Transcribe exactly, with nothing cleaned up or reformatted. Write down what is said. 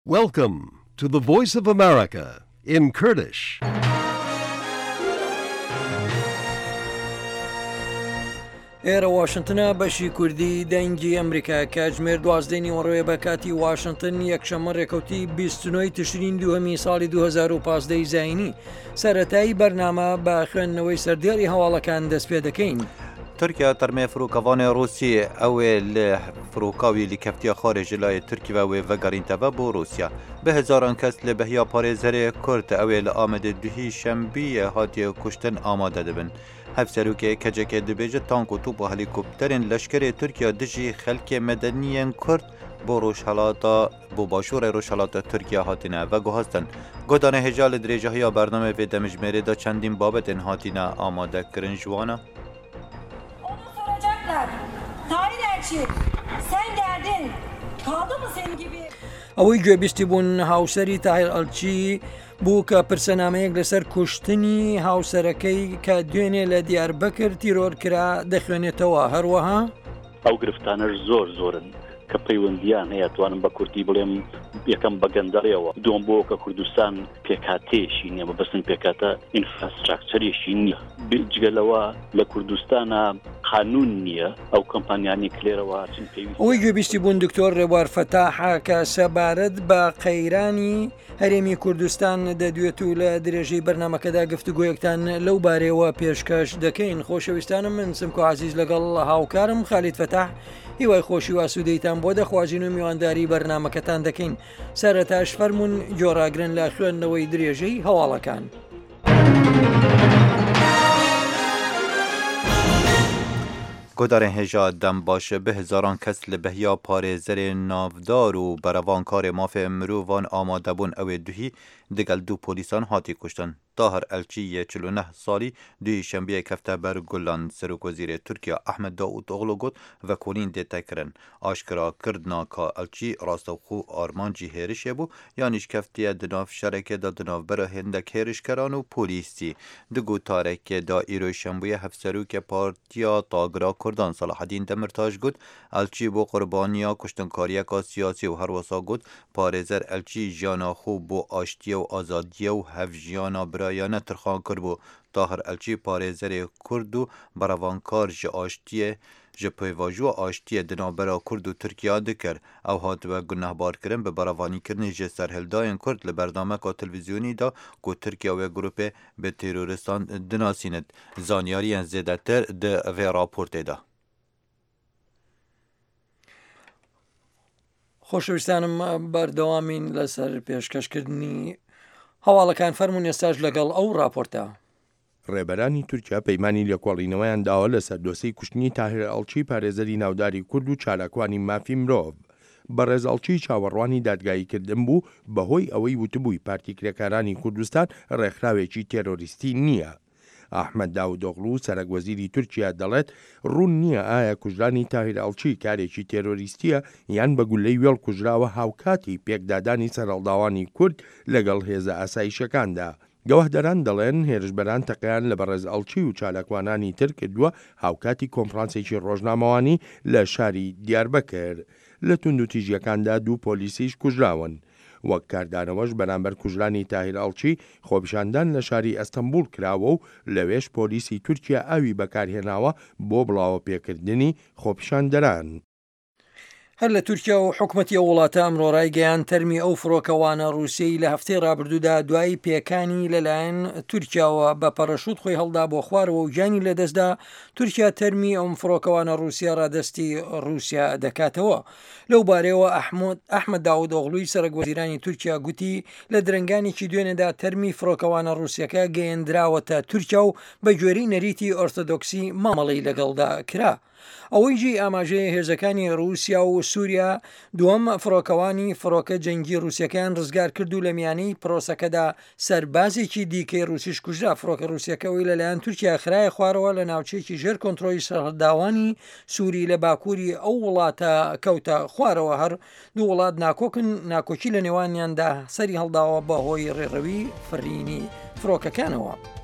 Welcome to the Voice of America in Kurdish. ئێرە واشنتنە بەشی کوردی دەنگی ئەمریکا کاتژمێر دوازدەی نیوەڕۆیە بە کاتی واشنتن یەکشەممە ڕێکەوتی بیست و نۆی تشرین دووهەمی ساڵی دوو هەزار و پانزدە زاینی سەرەتایی بەرنامە بە خوێندنەوەی سەردێڕی هەواڵەکان دەست پێ دەکەین. ترکیا ترمي فروكافان روسيا أول فروكاوي لكفتيا خارج لاي تركيا وفقرين تبابو روسيا بهزاران كس لبهيا باريزري كورت أول آمد دهي شنبية هاتي كشتن آماده دبن هفسروكي كجاك دبيجة تانكو توب هليكوبترين لشكري تركيا دجي خلق مدنيا كورت بو روشهلاتا بو باشور روشهلاتا ترکیه هاتینه و گوهستن گودان هجال درجه های برنامه و دمجمری دا چندین بابت هاتینه آماده کرن جوانا Tahir Elçi, sen geldin. Kaldı mı senin gibi? ئەوەی گوێبیستی بوون هاوسەری تاهیر ئەلچی بوو کە پرسەنامەیەک لەسەر کوشتنی هاوسەرەکەی کە دوێنێ لە دیاربەکر تیرۆرکرا دەخوێنێتەوە هەروەها ئەو گرفتانەش زۆر زۆرن کە پەیوەندیان هەیە توانم بە کورتی بڵێم یەکەم بەگەندەڵێەوە دوم بۆ کە کوردستان پێکاتێشی نییە بەبستن پێکاتە ئینفراستراکچەرێکی نییە جگەلەوە لە کوردستانە قانون نییە ئەو کۆمپانیانی کلێرەوە چین پێویست ئەوەی گوێبیستی بوون دکتۆر ڕێبوار فەتاحە کە سەبارەت بە قەیرانی هەرێمی کوردستان دەدوێت و لە درێژەی بەرنامەکەدا گفتوگۆیەکتان لەو بارەوە پێشکەش دەکەین. خۆشەویستانم من سمکۆ عەزیز لەگەڵ هاوکارم خالید فەتاح هیوای خۆشی و ئاسوودەیتان بۆ دەخوازیین و میوانداری بەرنامەکەتان دەکەین. سەرەتاش فەرموون جۆراگرن لە خوێندنەوەی درێژەی هەواڵەکان. گودارن هجا دم باشه به هزاران کس لبهیا پارێزەرێ ناودار و بەرەڤانکارێ مافێ مرۆڤان ئامادە بوون ئەوێ دوهی دگەل دوو پۆلیسان هاتی کوشتن. طاهر ئەلچی چل و نه ساڵی دوی شەمبیە کەفتە بەر گولان سەرۆکوەزیرێ تورکیا ئەحمەد داود ئۆغڵۆ گوت ڤەکۆنین دێتەکردن ئاشکرا کردنا کە ئەلچی ڕاستەوخۆ ئارمانجی هێرشێ بوو یانیش کەفتیە دناو شەرەکێدا دناوبەرە هێندەک هێرشکەران و پۆلیسی دگوتارێکێدا ئیرۆی شەمبویە هەفسەرۆکێ پارتیا تاگرا کوردان سەلاحەدین دەمرتاش گوت ئەلچی بۆ قوربانیا کوشتنکاریەکە سیاسی و هەروەسا گوت پارێزەر ئەلچی ژیانە خۆ بۆ ئاشتیە و ئازادیە و هەڤژیانە برایانە ترخان کرد بوو. طاهر ئەلچی پارێزەرێ کورد و بەرەڤانکار ji ئاشتیە ji pêvajoya ئاشتیە dinavbera Kurd û Tirkiya dikir. Ew hatiwe gunehbarkirin bi berevanîkirinê ji serhildayên Kurd li berdameka televîzyonî da ku Tirkiya wê grupê bi terûristan dinasînin. Zanyariyên zêdetir di vê raportê de. خۆشەویستانم بەردەوامین لەسەر پێشکەشکردنی هەواڵەکان فەرموون ئێستاش لەگەڵ ئەو راپۆرتە. ڕێبەرانی تورکیا پەیمانی لێکۆڵینەوەیان داوە لە سەردۆسەی کوشتنی تاهیر ئەلچی پارێزەری ناوداری کورد و چالاکوانی مافی مرۆڤ. بەڕێز ئەلچی چاوەڕوانی دادگایی کردن بوو بەهۆی ئەوەی وتبووی پارتی کرێکارانی کوردستان ڕێکخراوێکی تێرۆریستی نییە. ئەحمەد داودۆغڵو سەرۆکوەزیری تورکیا دەڵێت ڕوون نییە ئایا کوژرانی تاهیر ئەلچی کارێکی تێرۆریستیە یان بە گولەی وێڵ کوژراوە هاوکاتی پێکدادانی سەرهەڵداوانی کورد لەگەڵ هێزە ئاسایشەکاندا. گەوەهدەران دەڵێن هێرشبەران تەقەیان لە بەڕێز ئەلچی و چالاکوانانی تر کردووە هاوکاتی کۆنفرانسێکی ڕۆژنامەوانی لە شاری دیاربەکر. لە تونند و تیژیەکاندا دوو پۆلیسیش کوژراون. وەک کاردانەوەش بەرامبەر کوژرانی تاهیر ئەلچی خۆپیشاندان لە شاری ئەستەمبول کراوە و لەوێش پۆلیسی تورکیا ئاوی بەکارهێناوە بۆ بڵاوە پێکردنی خۆپیشاندەران. هەر لە تورکیا و حکوومەتی وڵاتە ئەمڕۆ ڕایگەیان تەرمی ئەو فڕۆکەوانە ڕووسیای لە هەفتەی ڕابردوودا دوای پێکانی لەلایەن تورکیاوە بە پەڕەشوت خۆی هەڵدا بۆ خوارەوە و گیانی لەدەستدا تورکیا تەرمی ئەم فڕۆکەوانە ڕووسیا ڕادەستی رووسیا دەکاتەوە. لەو بارەوە ئەحمەد داود ئۆغڵوی سەرۆکوەزیرانی تورکیا گوتی لە درنگانێکی دوێنێدا تەرمی فڕۆکەوانە ڕووسیەکە گەیەندراوەتە تورکیا و بە گوێرەی نەریتی ئۆرتۆدۆکسی مامەڵەی لەگەڵدا کرا. ئەوەی جی ئاماژەیە هێزەکانی رووسیا و سووریا دووەم فڕۆکەوانی فڕۆکە جەنگی رووسیەکان ڕزگار کرد و لە میانەی پرۆسەکەدا سەربازێکی دیکەی رووسیش کوژرا. فڕۆکە رووسیەکەەوەی لەلایەن تورکیا خرایە خوارەوە لە ناوچەیەکی ژێر کۆنتڕۆلی سەرهەڵداوانی سووری لە باکووری ئەو وڵاتە کەوتە خوارەوە. هەر دوو وڵات ناکۆکن ناکۆکی لە نێوانیاندا سەری هەڵداوە بەهۆی ڕێڕەوی فرینی فڕۆکەکانەوە.